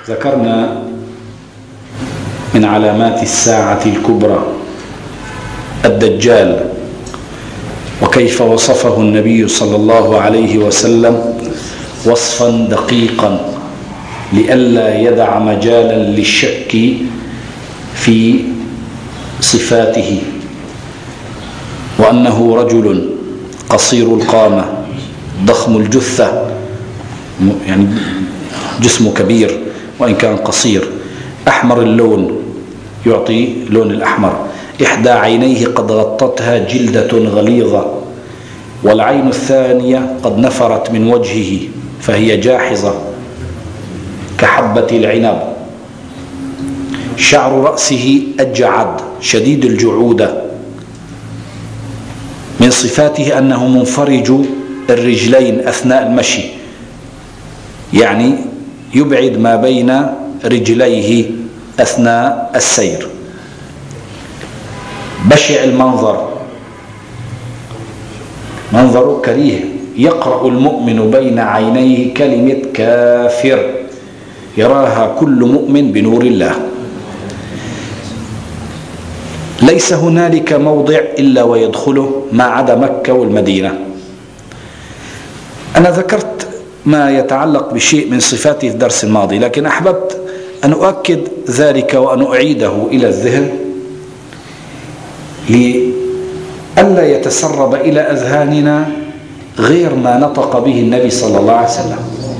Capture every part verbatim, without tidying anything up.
ذكرنا من علامات الساعة الكبرى الدجال، وكيف وصفه النبي صلى الله عليه وسلم وصفا دقيقا لئلا يدع مجالا للشك في صفاته، وأنه رجل قصير القامة ضخم الجثة، يعني جسمه كبير وإن كان قصير، أحمر اللون يعطي لون الأحمر، إحدى عينيه قد غطتها جلدة غليظة، والعين الثانية قد نفرت من وجهه فهي جاحظة كحبة العنب، شعر رأسه أجعد شديد الجعودة، من صفاته أنه منفرج الرجلين أثناء المشي، يعني يبعد ما بين رجليه أثناء السير، بشع المنظر، منظر كريه، يقرأ المؤمن بين عينيه كلمة كافر يراها كل مؤمن بنور الله، ليس هنالك موضع إلا ويدخله ما عدا مكة والمدينة. أنا ذكرت ما يتعلق بشيء من صفاته في الدرس الماضي، لكن أحببت أن أؤكد ذلك وأن أعيده إلى الذهن لئلا يتسرب إلى أذهاننا غير ما نطق به النبي صلى الله عليه وسلم.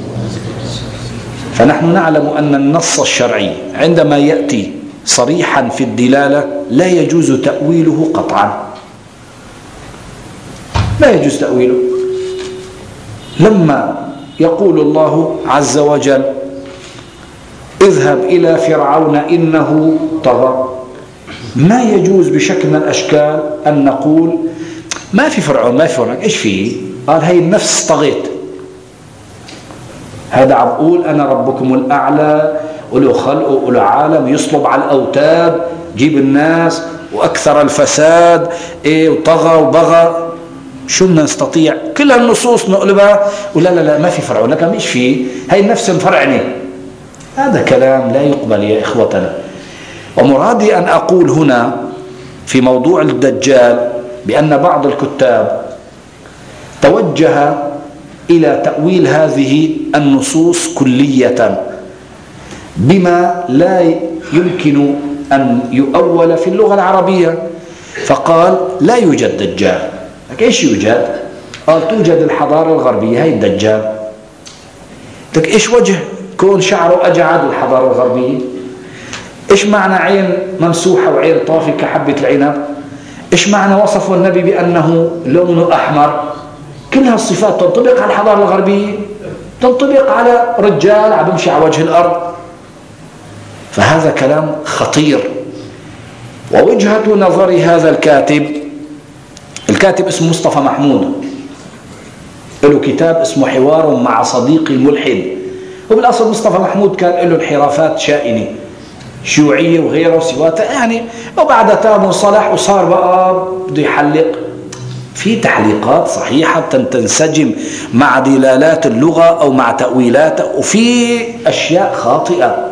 فنحن نعلم أن النص الشرعي عندما يأتي صريحا في الدلالة لا يجوز تأويله قطعا، لا يجوز تأويله. لما يقول الله عز وجل اذهب إلى فرعون إنه طغى، ما يجوز بشكل من الأشكال أن نقول ما في فرعون ما في فرعون إيش فيه؟ قال هي النفس طغيت، هذا عم بقول أنا ربكم الأعلى وله خلق وله عالم، يصلب على الأوتاد، جيب الناس وأكثر الفساد إيه وطغى وبغى. شو بدنا نستطيع كل هالنصوص نقلبها ولا لا لا ما في فرعون، لكن مش فيه، هي النفس مفرعنة. هذا كلام لا يقبل يا إخوتنا. ومرادي أن أقول هنا في موضوع الدجال بأن بعض الكتاب توجه إلى تأويل هذه النصوص كلية بما لا يمكن أن يؤول في اللغة العربية، فقال لا يوجد دجال. إيش يوجد؟ قال توجد الحضارة الغربية هي الدجال. لك إيش وجه كون شعره أجعد الحضارة الغربية؟ إيش معنى عين ممسوحة وعين طافي كحبة العنب؟ إيش معنى وصفه النبي بأنه لونه أحمر؟ كل هالصفات تنطبق على الحضارة الغربية، تنطبق على رجال عم بمشي على وجه الأرض. فهذا كلام خطير. ووجهة نظر هذا الكاتب، الكاتب اسمه مصطفى محمود، له كتاب اسمه حوار مع صديقي الملحد، وبالأصل مصطفى محمود كان له انحرافات شائنة شيوعية وغيره وسواتها يعني، وبعد تاب وصلح وصار بقى بده يحلق في تعليقات صحيحة تنسجم مع دلالات اللغة أو مع تأويلاتها، وفي أشياء خاطئة.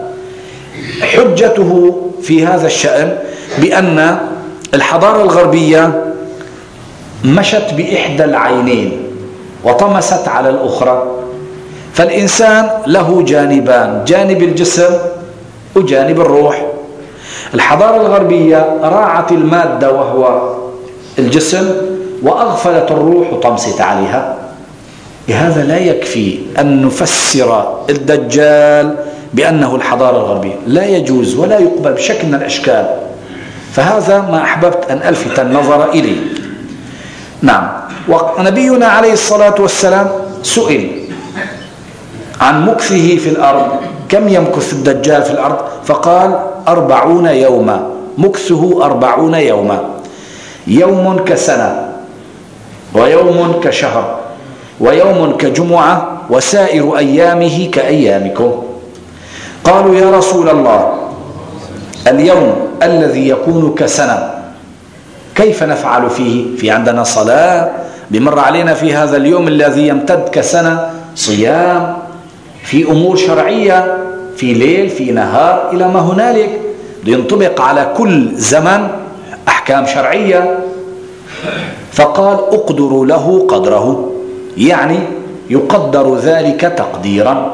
حجته في هذا الشأن بأن الحضارة الغربية مشت بإحدى العينين وطمست على الأخرى، فالإنسان له جانبان، جانب الجسم وجانب الروح. الحضارة الغربية راعت المادة وهو الجسم وأغفلت الروح وطمست عليها. لهذا لا يكفي أن نفسر الدجال بأنه الحضارة الغربية، لا يجوز ولا يقبل بشكل من الأشكال. فهذا ما أحببت أن ألفت النظر إليه. نعم. ونبينا عليه الصلاة والسلام سئل عن مكثه في الأرض، كم يمكث الدجال في الأرض؟ فقال أربعون يوما، مكثه أربعون يوما، يوم كسنة ويوم كشهر ويوم كجمعة وسائر أيامه كأيامكم. قالوا يا رسول الله اليوم الذي يكون كسنة كيف نفعل فيه؟ في عندنا صلاة بمر علينا في هذا اليوم الذي يمتد كسنة، صيام، في أمور شرعية في ليل في نهار إلى ما هنالك، ينطبق على كل زمن أحكام شرعية. فقال اقدروا له قدره، يعني يقدر ذلك تقديرا.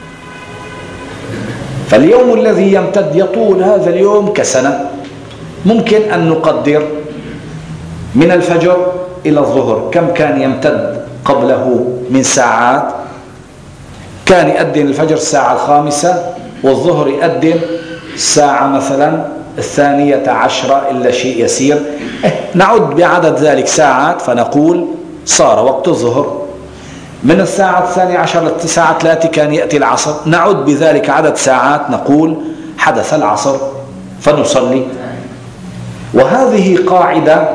فاليوم الذي يمتد يطول هذا اليوم كسنة، ممكن أن نقدر من الفجر إلى الظهر كم كان يمتد قبله من ساعات. كان يؤذن الفجر الساعة الخامسة والظهر يؤذن الساعة مثلا الثانية عشرة إلا شيء يسير، نعد بعدد ذلك ساعات فنقول صار وقت الظهر. من الساعة الثانية عشر للساعة ثلاثة كان يأتي العصر، نعد بذلك عدد ساعات نقول حدث العصر فنصلي. وهذه قاعدة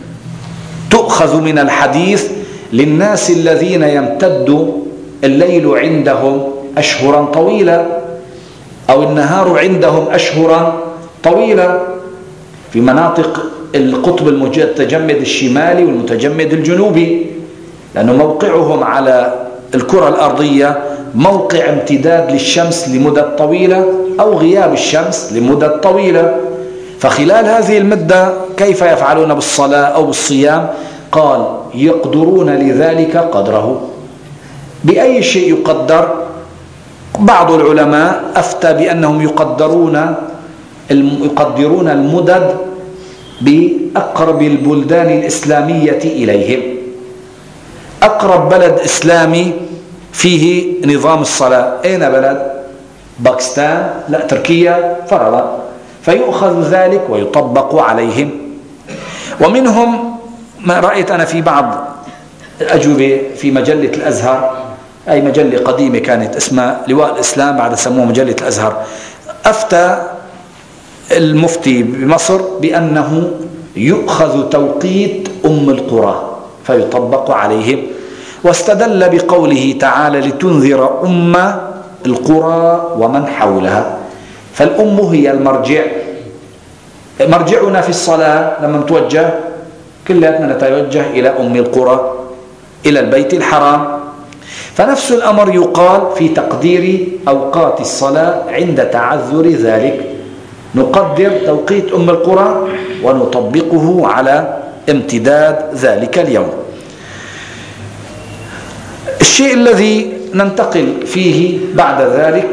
تؤخذ من الحديث للناس الذين يمتد الليل عندهم أشهرا طويلة أو النهار عندهم أشهرا طويلة في مناطق القطب المتجمد الشمالي والمتجمد الجنوبي، لأنه موقعهم على الكرة الأرضية موقع امتداد للشمس لمدة طويلة أو غياب الشمس لمدة طويلة. فخلال هذه المدة كيف يفعلون بالصلاة أو بالصيام؟ قال يقدرون لذلك قدره. بأي شيء يقدر؟ بعض العلماء أفتى بأنهم يقدرون يقدرون المدد بأقرب البلدان الإسلامية إليهم. أقرب بلد إسلامي فيه نظام الصلاة أين بلد؟ باكستان؟ لا تركيا فرضا، فيؤخذ ذلك ويطبق عليهم. ومنهم ما رأيت أنا في بعض الأجوبة في مجلة الأزهر، أي مجلة قديمة كانت اسمها لواء الإسلام بعد سموها مجلة الأزهر، أفتى المفتي بمصر بأنه يؤخذ توقيت أم القرى فيطبق عليهم، واستدل بقوله تعالى لتنذر أم القرى ومن حولها. فالأم هي المرجع، مرجعنا في الصلاة لما نتوجه كلنا نتوجه إلى أم القرى إلى البيت الحرام. فنفس الأمر يقال في تقدير أوقات الصلاة عند تعذر ذلك، نقدر توقيت أم القرى ونطبقه على امتداد ذلك اليوم. الشيء الذي ننتقل فيه بعد ذلك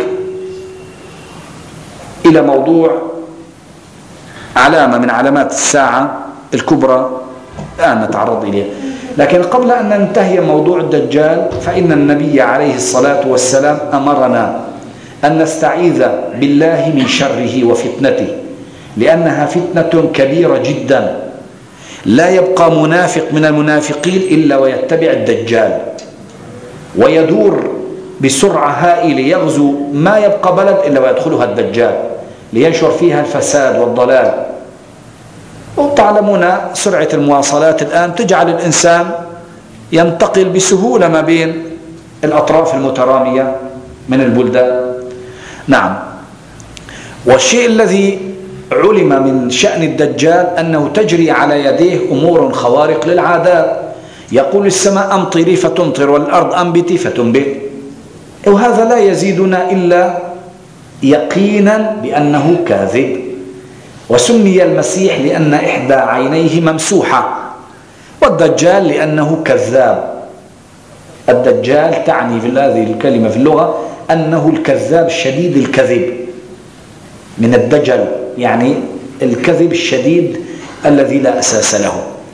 إلى موضوع علامة من علامات الساعة الكبرى الآن نتعرض إليها. لكن قبل أن ننتهي موضوع الدجال فإن النبي عليه الصلاة والسلام أمرنا أن نستعيذ بالله من شره وفتنته، لأنها فتنة كبيرة جدا. لا يبقى منافق من المنافقين إلا ويتبع الدجال، ويدور بسرعة هائلة يغزو ما يبقى بلد إلا ويدخلها الدجال لينشر فيها الفساد والضلال. وتعلمون سرعة المواصلات الآن تجعل الإنسان ينتقل بسهولة ما بين الأطراف المترامية من البلدان. نعم. والشيء الذي علم من شأن الدجال أنه تجري على يديه أمور خوارق للعادات، يقول السماء أمطري فتمطر والأرض أنبتي فتنبت، وهذا لا يزيدنا إلا يقينا بأنه كاذب. وسمي المسيح لأن إحدى عينيه ممسوحة، والدجال لأنه كذاب. الدجال تعني في هذه الكلمة في اللغة أنه الكذاب الشديد الكذب، من الدجل يعني الكذب الشديد الذي لا أساس له.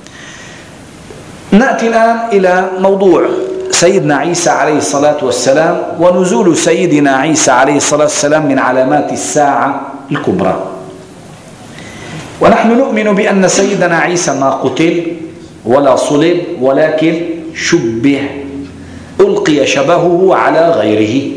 نأتي الآن إلى موضوع سيدنا عيسى عليه الصلاة والسلام، ونزول سيدنا عيسى عليه الصلاة والسلام من علامات الساعة الكبرى. ونحن نؤمن بأن سيدنا عيسى ما قتل ولا صلب، ولكن شبه، ألقي شبهه على غيره،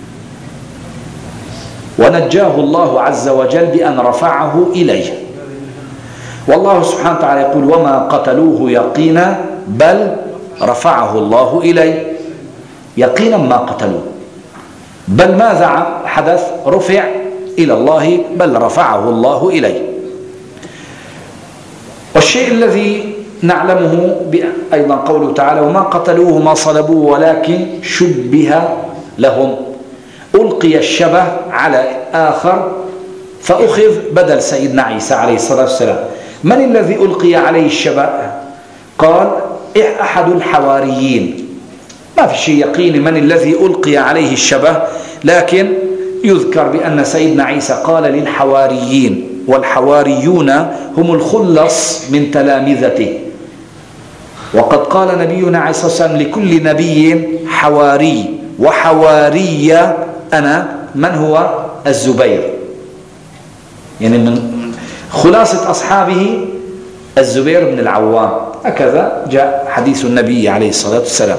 ونجاه الله عز وجل بأن رفعه إليه. والله سبحانه وتعالى يقول وما قتلوه يقينا بل رفعه الله إليه. يقينا ما قتلوه، بل ماذا حدث؟ رفع إلى الله، بل رفعه الله إليه. والشيء الذي نعلمه أيضا قوله تعالى وما قتلوه ما صلبوه ولكن شبه لهم. ألقي الشبه على آخر فأخذ بدل سيدنا عيسى عليه الصلاة والسلام. من الذي ألقي عليه الشبه؟ قال أحد الحواريين. ما في شيء يقيني من الذي ألقي عليه الشبه، لكن يذكر بأن سيدنا عيسى قال للحواريين، والحواريون هم الخلص من تلامذته. وقد قال نبينا عليه الصلاة والسلام لكل نبي حواري، وحواري أنا من هو؟ الزبير. يعني من خلاصة أصحابه الزبير بن العوام. هكذا جاء حديث النبي عليه الصلاة والسلام.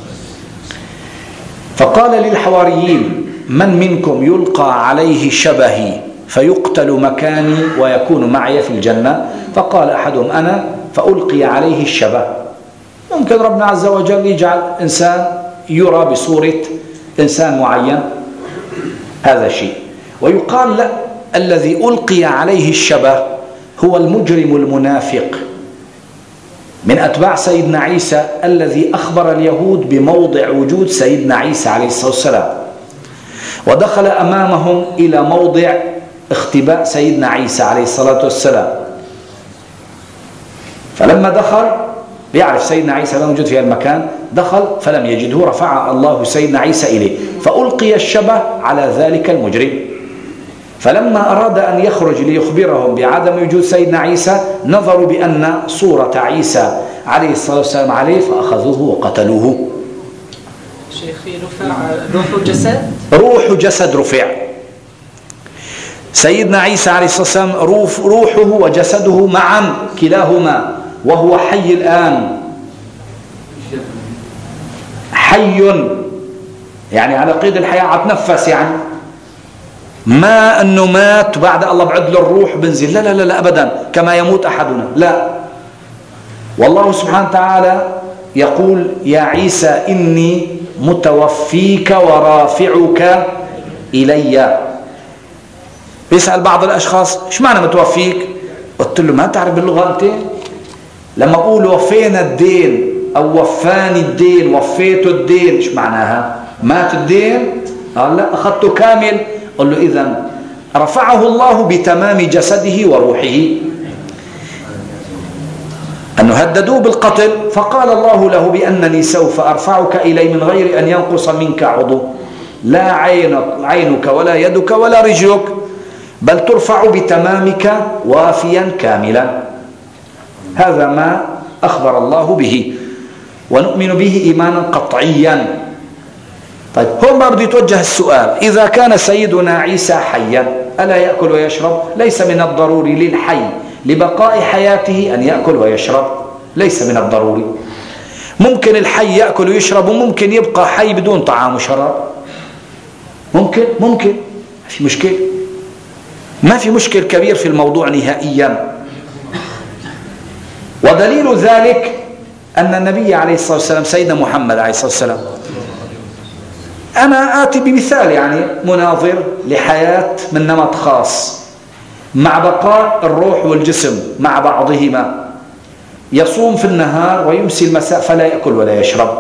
فقال للحواريين: من منكم يلقى عليه شبهي فيقتل مكاني ويكون معي في الجنة؟ فقال أحدهم: أنا، فألقي عليه الشبه. ممكن ربنا عز وجل يجعل إنسان يرى بصورة إنسان معين، هذا شيء. ويقال لا، الذي ألقي عليه الشبه هو المجرم المنافق من أتباع سيدنا عيسى الذي أخبر اليهود بموضع وجود سيدنا عيسى عليه الصلاة والسلام، ودخل أمامهم إلى موضع اختباء سيدنا عيسى عليه الصلاة والسلام. فلما دخل بيعرف سيدنا عيسى لا موجود في المكان، دخل فلم يجده، رفع الله سيدنا عيسى إليه، فألقي الشبه على ذلك المجرم. فلما أراد أن يخرج ليخبرهم بعدم وجود سيدنا عيسى، نظروا بأن صورة عيسى عليه الصلاة والسلام عليه، فأخذوه وقتلوه. شيخي، رفع روح جسد؟ روح جسد رفع. سيدنا عيسى عليه الصلاة والسلام روحه وجسده معا كلاهما، وهو حي الآن، حي يعني على قيد الحياة، عتنفس، يعني ما أنه مات بعد الله بعد له الروح بنزل، لا لا لا, لا أبدا كما يموت أحدنا، لا. والله سبحانه وتعالى يقول: يا عيسى إني متوفيك ورافعك إلي. يسأل بعض الأشخاص: إيش معنى متوفيك؟ قلت له: ما تعرف باللغة أنت؟ لما أقول وفينا الدين أو وفاني الدين، وفيته الدين، إيش معناها؟ مات الدين؟ قال لا، أخذته كامل. قل له: إذن رفعه الله بتمام جسده وروحه. أنه هددوه بالقتل، فقال الله له بأنني سوف أرفعك إلي من غير أن ينقص منك عضو، لا عينك, عينك ولا يدك ولا رجلك، بل ترفع بتمامك وافيا كاملا. هذا ما أخبر الله به، ونؤمن به إيمانا قطعيا. طيب، هون ما بده يتوجه السؤال: إذا كان سيدنا عيسى حيا ألا يأكل ويشرب؟ ليس من الضروري للحي لبقاء حياته أن يأكل ويشرب، ليس من الضروري. ممكن الحي يأكل ويشرب، وممكن يبقى حي بدون طعام وشراب، ممكن ممكن ما في مشكلة، ما في مشكل كبير في الموضوع نهائيا. ودليل ذلك أن النبي عليه الصلاة والسلام سيدنا محمد عليه الصلاة والسلام، أنا آتي بمثال يعني مناظر لحياة من نمط خاص مع بقاء الروح والجسم مع بعضهما. يصوم في النهار ويمسي المساء فلا يأكل ولا يشرب،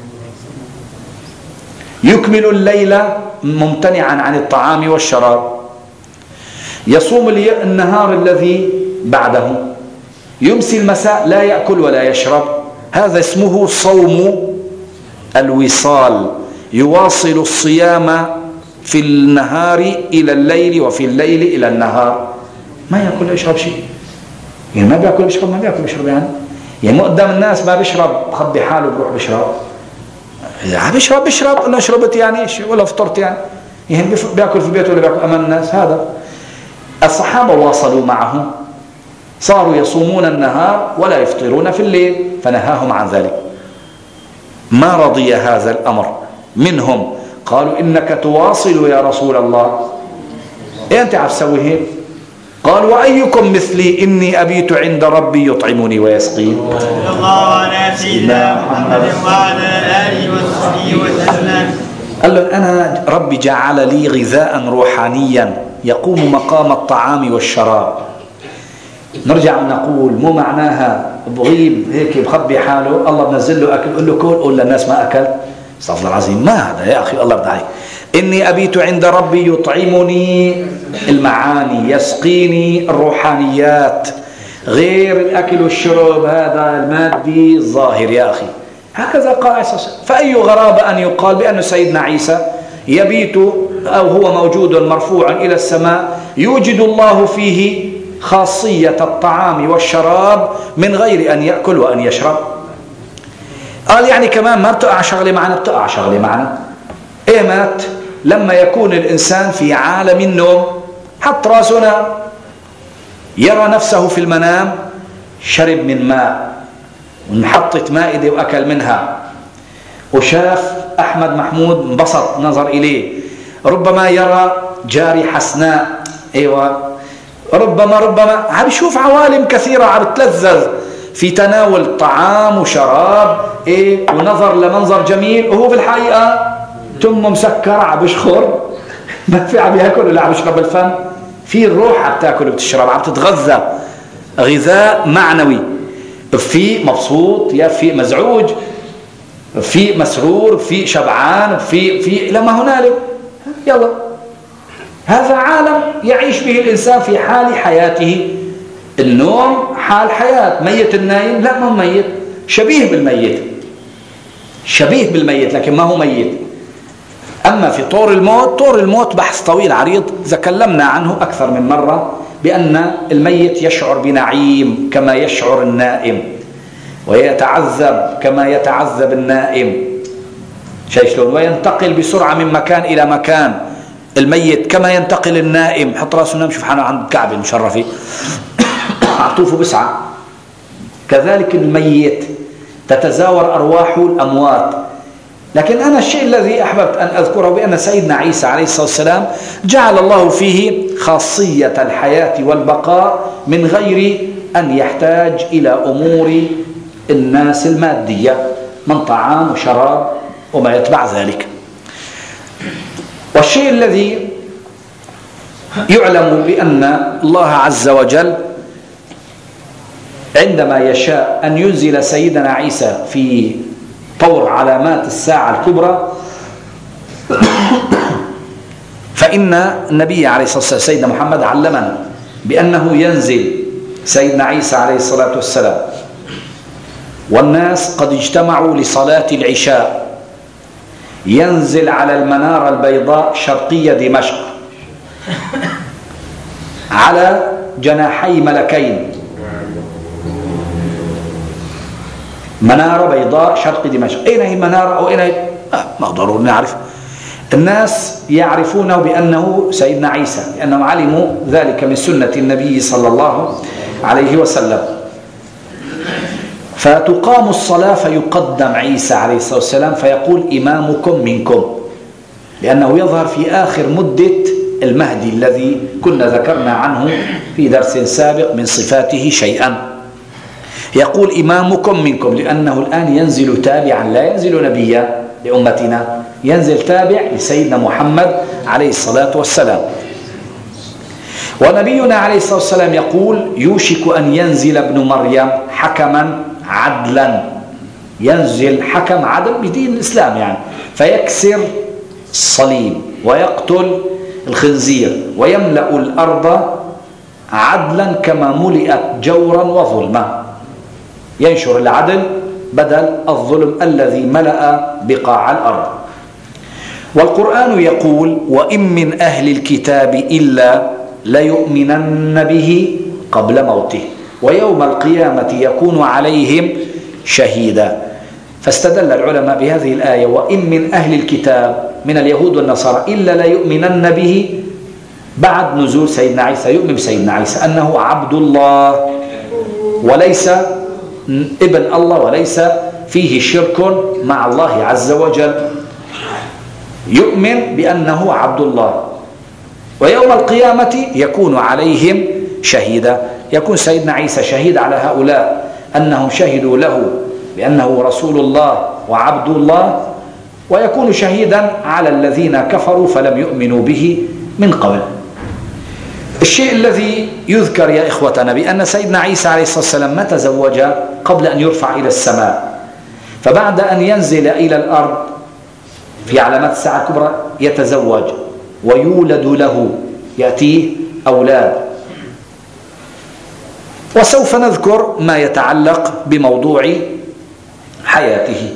يكمل الليل ممتنعا عن الطعام والشراب، يصوم النهار الذي بعده، يمسي المساء لا يأكل ولا يشرب. هذا اسمه صوم الوصال، يواصل الصيام في النهار إلى الليل وفي الليل إلى النهار، ما يأكل ويشرب شيء. يعني ما بيأكل ويشرب، ما بيأكل ويشرب، يعني يعني قدام الناس ما بيشرب، بخبي حاله بروح بيشرب. إذا بيشرب بيشرب، ولا شربت يعني ولا فطرت يعني يعني بيأكل في بيته ولا بيأكل أمام الناس. هذا الصحابة واصلوا معه، صاروا يصومون النهار ولا يفطرون في الليل، فنهاهم عن ذلك. ما رضي هذا الأمر منهم، قالوا: إنك تواصل يا رسول الله، إيه أنت عم تسوي هيك؟ قال: وأيكم مثلي إني أبيت عند ربي يطعمني ويسقين. الله على سيدنا محمد وعلى آله وصحبه وسلم. قال له: أنا ربي جعل لي غذاء روحانيا يقوم مقام الطعام والشراب. نرجع نقول مو معناها بغيب هيك بخبي حاله، الله بنزل له أكل، قل له كل، قول للناس ما أكل. استغفر الله العظيم، ما هذا يا أخي، الله يرضى عليك. إني أبيت عند ربي يطعمني المعاني، يسقيني الروحانيات، غير الأكل والشرب هذا المادي الظاهر يا أخي. هكذا قال عليه الصلاة والسلام. فأي غرابة أن يقال بأن سيدنا عيسى يبيت أو هو موجود مرفوع إلى السماء يوجد الله فيه خاصية الطعام والشراب من غير أن يأكل وأن يشرب. قال يعني كمان ما بتقع شغلة معنا، بتقع شغلة معنا. إيه مات؟ لما يكون الإنسان في عالم النوم، حط راسنا يرى نفسه في المنام شرب من ماء وانحطت مائدة وأكل منها، وشاف أحمد محمود انبسط نظر إليه، ربما يرى جاري حسناء، أيوة ربما ربما عم يشوف عوالم كثيرة عم تلذذ في تناول طعام وشراب، إيه ونظر لمنظر جميل، وهو في الحقيقة تمه مسكر عم بيشخر، ما في عم ياكل ولا عم يشرب الفم، في الروح عم تاكل وبتشرب، عم تتغذى غذاء معنوي، في مبسوط يا في مزعوج، في مسرور، في شبعان، في في لما هنالك. يلا هذا عالم يعيش به الإنسان في حال حياته. النوم حال حياة، ميت النايم لا ما هو ميت، شبيه بالميت، شبيه بالميت لكن ما هو ميت. أما في طور الموت، طور الموت بحث طويل عريض تكلمنا عنه أكثر من مرة، بأن الميت يشعر بنعيم كما يشعر النائم، ويتعذب كما يتعذب النائم، شايف شلون؟ وينتقل بسرعة من مكان إلى مكان الميت كما ينتقل النائم. حط راسه نام، شوف حاله عند الكعبة المشرفة عطوفه بسعة. كذلك الميت تتزاور أرواح الأموات. لكن أنا الشيء الذي أحببت أن أذكره بأن سيدنا عيسى عليه الصلاة والسلام جعل الله فيه خاصية الحياة والبقاء من غير أن يحتاج إلى أمور الناس المادية من طعام وشراب وما يتبع ذلك. والشيء الذي يعلم بأن الله عز وجل عندما يشاء أن ينزل سيدنا عيسى في طور علامات الساعة الكبرى، فإن النبي عليه الصلاة والسلام سيدنا محمد علمنا بأنه ينزل سيدنا عيسى عليه الصلاة والسلام والناس قد اجتمعوا لصلاة العشاء، ينزل على المنارة البيضاء شرقية دمشق على جناحي ملكين، منارة بيضاء شرق دمشق. أين هي المنارة أو أين هي؟ آه ما ضروري نعرف. الناس يعرفونه بأنه سيدنا عيسى، لأنهم علموا ذلك من سنة النبي صلى الله عليه وسلم. فتقام الصلاة فيقدم عيسى عليه الصلاة والسلام فيقول إمامكم منكم، لأنه يظهر في آخر مدة المهدي الذي كنا ذكرنا عنه في درس سابق من صفاته شيئا. يقول إمامكم منكم لأنه الآن ينزل تابعا، لا ينزل نبيا لأمتنا، ينزل تابع لسيدنا محمد عليه الصلاة والسلام. ونبينا عليه الصلاة والسلام يقول يوشك أن ينزل ابن مريم حكما عدلا، ينزل حكم عدل بدين الإسلام يعني، فيكسر الصليب ويقتل الخنزير ويملأ الأرض عدلا كما ملئت جورا وظلما، ينشر العدل بدل الظلم الذي ملأ بقاع الأرض. والقرآن يقول وإن من أهل الكتاب إلا ليؤمنن به قبل موته ويوم القيامة يكون عليهم شهيدا. فاستدل العلماء بهذه الآية وإن من أهل الكتاب من اليهود والنصارى إلا ليؤمنن به بعد نزول سيدنا عيسى، يؤمن سيدنا عيسى أنه عبد الله وليس ابن الله وليس فيه شرك مع الله عز وجل، يؤمن بأنه عبد الله. ويوم القيامة يكون عليهم شهيدا، يكون سيدنا عيسى شهيد على هؤلاء أنهم شهدوا له بأنه رسول الله وعبد الله، ويكون شهيدا على الذين كفروا فلم يؤمنوا به من قبل. الشيء الذي يذكر يا إخوتنا بأن سيدنا عيسى عليه الصلاة والسلام ما تزوج قبل أن يرفع إلى السماء، فبعد أن ينزل إلى الأرض في علامات الساعة الكبرى يتزوج ويولد له، يأتيه أولاد. وسوف نذكر ما يتعلق بموضوع حياته.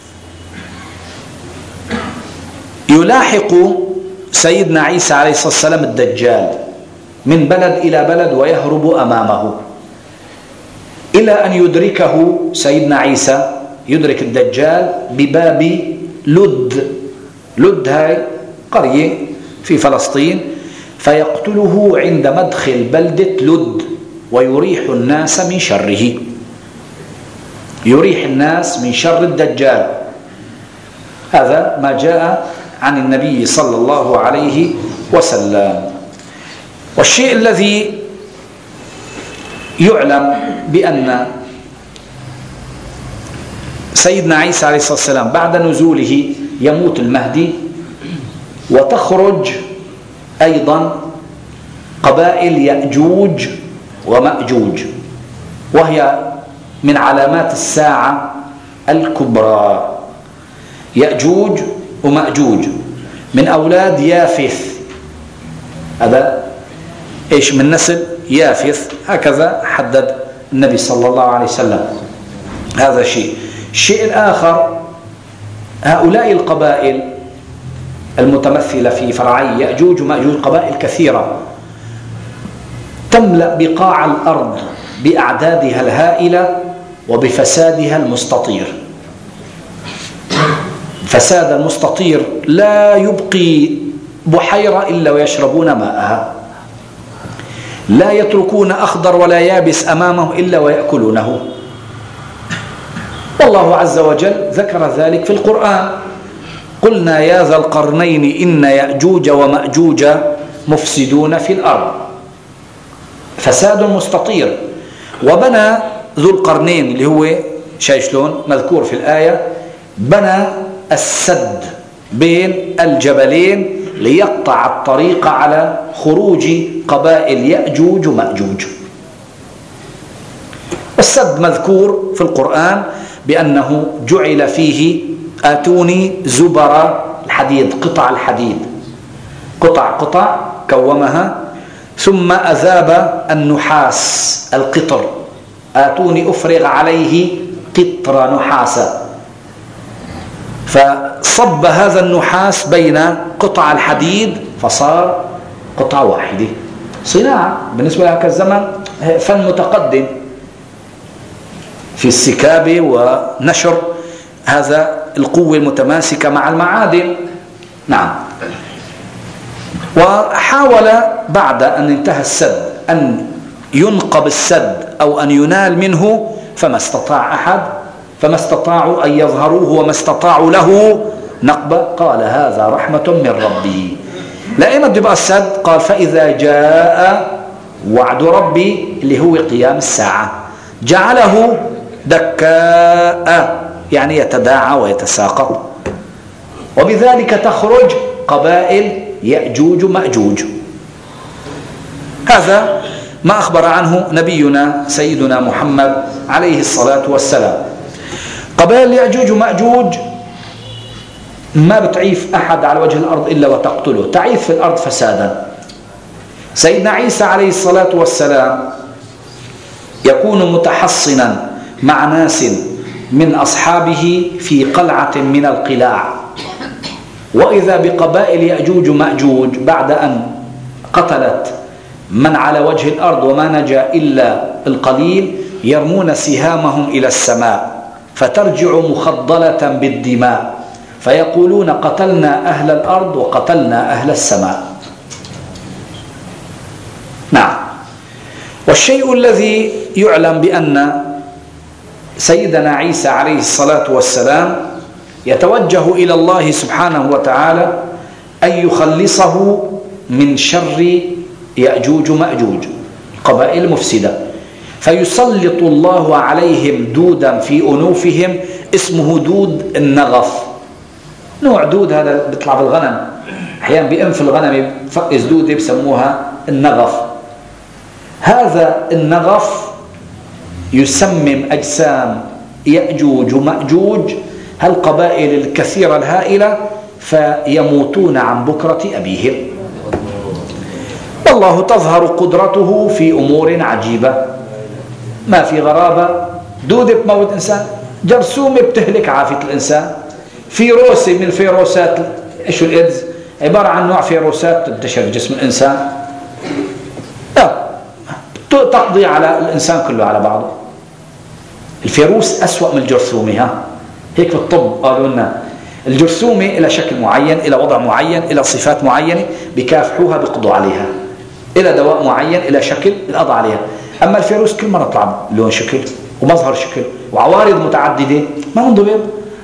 يلاحق سيدنا عيسى عليه الصلاة والسلام الدجال من بلد إلى بلد ويهرب أمامه، إلى أن يدركه سيدنا عيسى، يدرك الدجال بباب لد. لد هاي قرية في فلسطين، فيقتله عند مدخل بلدة لد ويريح الناس من شره، يريح الناس من شر الدجال. هذا ما جاء عن النبي صلى الله عليه وسلم. والشيء الذي يعلم بأن سيدنا عيسى عليه الصلاة والسلام بعد نزوله يموت المهدي، وتخرج أيضا قبائل يأجوج ومأجوج، وهي من علامات الساعة الكبرى. يأجوج ومأجوج من أولاد يافث، هذا إيش من نسل يافث، هكذا حدد النبي صلى الله عليه وسلم. هذا شيء. الشيء الآخر، هؤلاء القبائل المتمثلة في فرعي يأجوج ومأجوج قبائل كثيرة تملأ بقاع الأرض بأعدادها الهائلة وبفسادها المستطير. فساد المستطير لا يبقي بحيرة إلا ويشربون ماءها، لا يتركون أخضر ولا يابس أمامه إلا ويأكلونه. والله عز وجل ذكر ذلك في القرآن: قلنا يا ذا القرنين إن يأجوج ومأجوج مفسدون في الأرض. فساد مستطير. وبنى ذو القرنين اللي هو شايف شلون مذكور في الآية، بنى السد بين الجبلين ليقطع الطريق على خروج قبائل يأجوج ومأجوج. السد مذكور في القرآن بأنه جعل فيه آتوني زبر الحديد، قطع الحديد، قطع قطع كومها، ثم أذاب النحاس القطر، آتوني أفرغ عليه قطر نحاسا، فصب هذا النحاس بين قطع الحديد فصار قطعة واحدة. صناعة بالنسبة لهذا الزمن، فن متقدم في السكابة ونشر هذا القوة المتماسكة مع المعادن. نعم. وحاول بعد أن انتهى السد أن ينقب السد أو أن ينال منه، فما استطاع أحد، فما استطاعوا أن يظهروه وما استطاعوا له نقبة. قال هذا رحمة من ربي. لأين بده يبقى السد؟ قال فإذا جاء وعد ربي اللي هو قيام الساعة جعله دكاء، يعني يتداعى ويتساقط. وبذلك تخرج قبائل يأجوج مأجوج. هذا ما أخبر عنه نبينا سيدنا محمد عليه الصلاة والسلام. قبائل يأجوج ومأجوج ما بتعيف أحد على وجه الأرض إلا وتقتله، تعيف في الأرض فسادا. سيدنا عيسى عليه الصلاة والسلام يكون متحصنا مع ناس من أصحابه في قلعة من القلاع، وإذا بقبائل يأجوج ومأجوج بعد أن قتلت من على وجه الأرض وما نجا إلا القليل يرمون سهامهم إلى السماء فترجع مخضلة بالدماء، فيقولون قتلنا أهل الأرض وقتلنا أهل السماء. نعم. والشيء الذي يعلم بأن سيدنا عيسى عليه الصلاة والسلام يتوجه إلى الله سبحانه وتعالى أن يخلصه من شر يأجوج ومأجوج قبائل المفسدة، فيسلط الله عليهم دودا في أنوفهم اسمه دود النغف. نوع دود هذا بيطلع بالغنم، أحيانا بأنف الغنم بفقس دودة بسموها النغف. هذا النغف يسمم أجسام يأجوج ومأجوج هالقبائل الكثيرة الهائلة، فيموتون عن بكرة أبيهم. والله تظهر قدرته في أمور عجيبة ما في غرابة. دودة بتموت إنسان، جرثومة بتهلك عافية الإنسان، فيروس من الفيروسات، إيش الإيدز؟ عبارة عن نوع فيروسات تنتشر في جسم الإنسان، لا تقضي على الإنسان كله على بعضه. الفيروس أسوأ من الجرثومة. ها هيك في الطب قالوا لنا الجرثومة إلى شكل معين، إلى وضع معين، إلى صفات معينة بكافحوها بيقضوا عليها، إلى دواء معين، إلى شكل القضاء عليها. أما الفيروس كل مرة طلع لون شكل ومظهر شكل وعوارض متعددة، ما منضبط.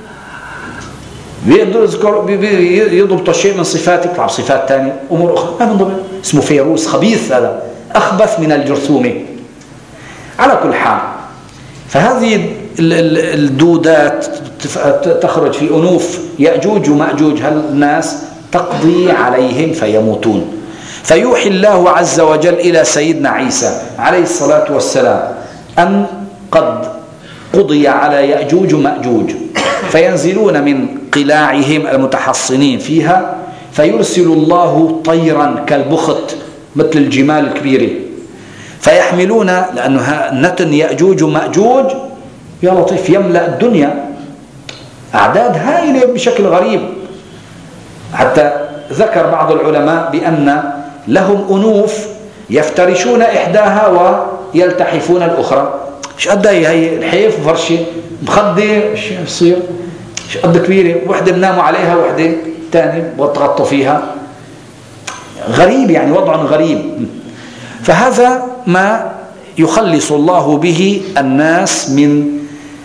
يضبط شيء من صفات يطلع بصفات ثانية، أمور أخرى ما منضبط. اسمه فيروس خبيث، هذا أخبث من الجرثومة. على كل حال، فهذه الدودات تخرج في أنوف يأجوج ومأجوج هالناس تقضي عليهم فيموتون. فيوحي الله عز وجل إلى سيدنا عيسى عليه الصلاة والسلام أن قد قضي على يأجوج ومأجوج، فينزلون من قلاعهم المتحصنين فيها، فيرسل الله طيرا كالبخت مثل الجمال الكبيرة، فيحملون، لأنه نتن يأجوج ومأجوج يا لطيف يملأ الدنيا، أعداد هائلة بشكل غريب، حتى ذكر بعض العلماء بأن لهم أنوف يفترشون إحداها ويلتحفون الأخرى. ايش قد هي الحيف وفرشة مخدة، ايش يصير؟ ايش قد كبيرة، وحدة بناموا عليها وحدة ثانية وتغطوا فيها. غريب يعني، وضع غريب. فهذا ما يخلص الله به الناس من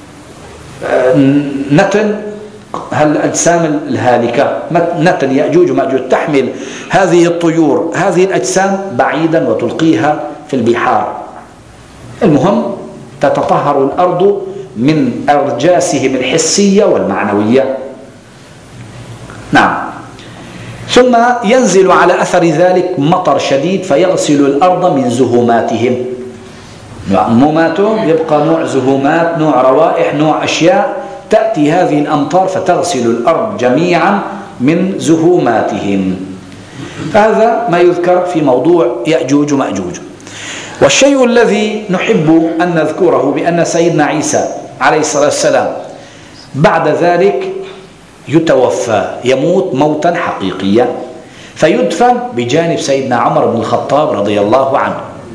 نتن هالأجسام الهالكة. نتن يأجوج ومأجوج تحمل هذه الطيور هذه الأجسام بعيدا وتلقيها في البحار. المهم تتطهر الأرض من أرجاسهم الحسية والمعنوية. نعم. ثم ينزل على أثر ذلك مطر شديد فيغسل الأرض من زهوماتهم. مو ماتوا، يبقى نوع زهومات، نوع روائح، نوع أشياء، تأتي هذه الأمطار فتغسل الأرض جميعا من زهوماتهم. هذا ما يذكر في موضوع يأجوج ومأجوج. والشيء الذي نحب أن نذكره بأن سيدنا عيسى عليه الصلاة والسلام بعد ذلك يتوفى، يموت موتا حقيقيا، فيدفن بجانب سيدنا عمر بن الخطاب رضي الله عنه.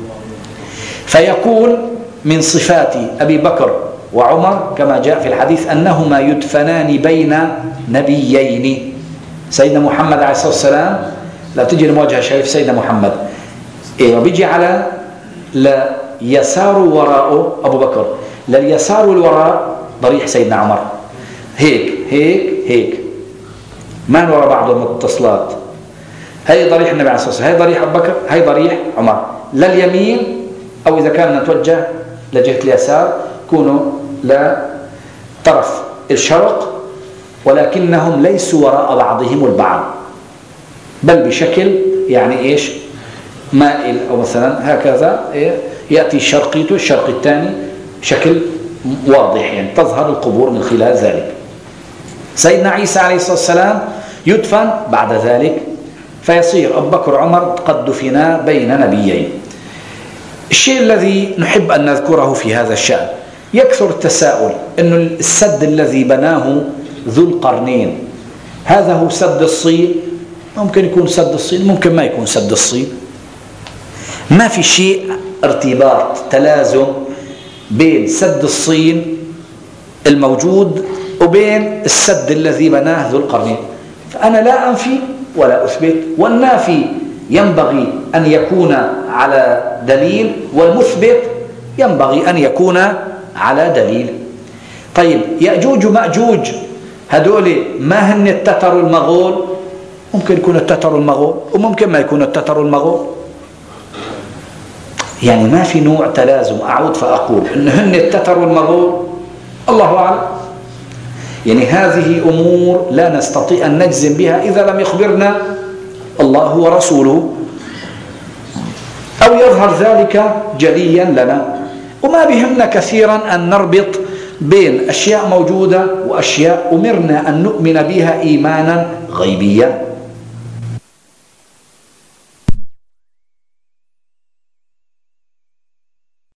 فيكون من صفات أبي بكر وعمر كما جاء في الحديث أنهما يدفنان بين نبيين. سيدنا محمد عليه الصلاة والسلام لا تجي المواجهة شايف سيدنا محمد إيه، وبيجي على ليسار وراءه أبو بكر، لليسار والوراء ضريح سيدنا عمر، هيك هيك هيك ما وراء بعضهم متصلات. هي ضريح النبي عليه الصلاة والسلام، هي ضريح أبو بكر، هي ضريح عمر. لليمين أو إذا كان نتوجه لجهة اليسار كونوا لطرف الشرق، ولكنهم ليسوا وراء بعضهم البعض، بل بشكل يعني إيش مائل، أو مثلا هكذا يأتي الشرقي الشرق الثاني بشكل واضح، يعني تظهر القبور من خلال ذلك. سيدنا عيسى عليه الصلاة والسلام يدفن بعد ذلك، فيصير أبو بكر وعمر قد دفنا بين نبيين. الشيء الذي نحب أن نذكره في هذا الشأن، يكثر التساؤل أن السد الذي بناه ذو القرنين هذا هو سد الصين؟ ممكن يكون سد الصين، ممكن ما يكون سد الصين. ما في شيء ارتباط تلازم بين سد الصين الموجود وبين السد الذي بناه ذو القرنين. فأنا لا أنفي ولا أثبت، والنافي ينبغي أن يكون على دليل، والمثبت ينبغي أن يكون على دليل. طيب يأجوج ومأجوج هدول ما هن التتر المغول؟ ممكن يكون التتر المغول وممكن ما يكون التتر المغول، يعني ما في نوع تلازم. أعود فأقول إن هن التتر المغول، الله أعلم. يعني هذه أمور لا نستطيع أن نجزم بها إذا لم يخبرنا الله ورسوله، أو يظهر ذلك جليا لنا. وما بهمنا كثيرا أن نربط بين أشياء موجودة وأشياء أمرنا أن نؤمن بها إيمانا غيبية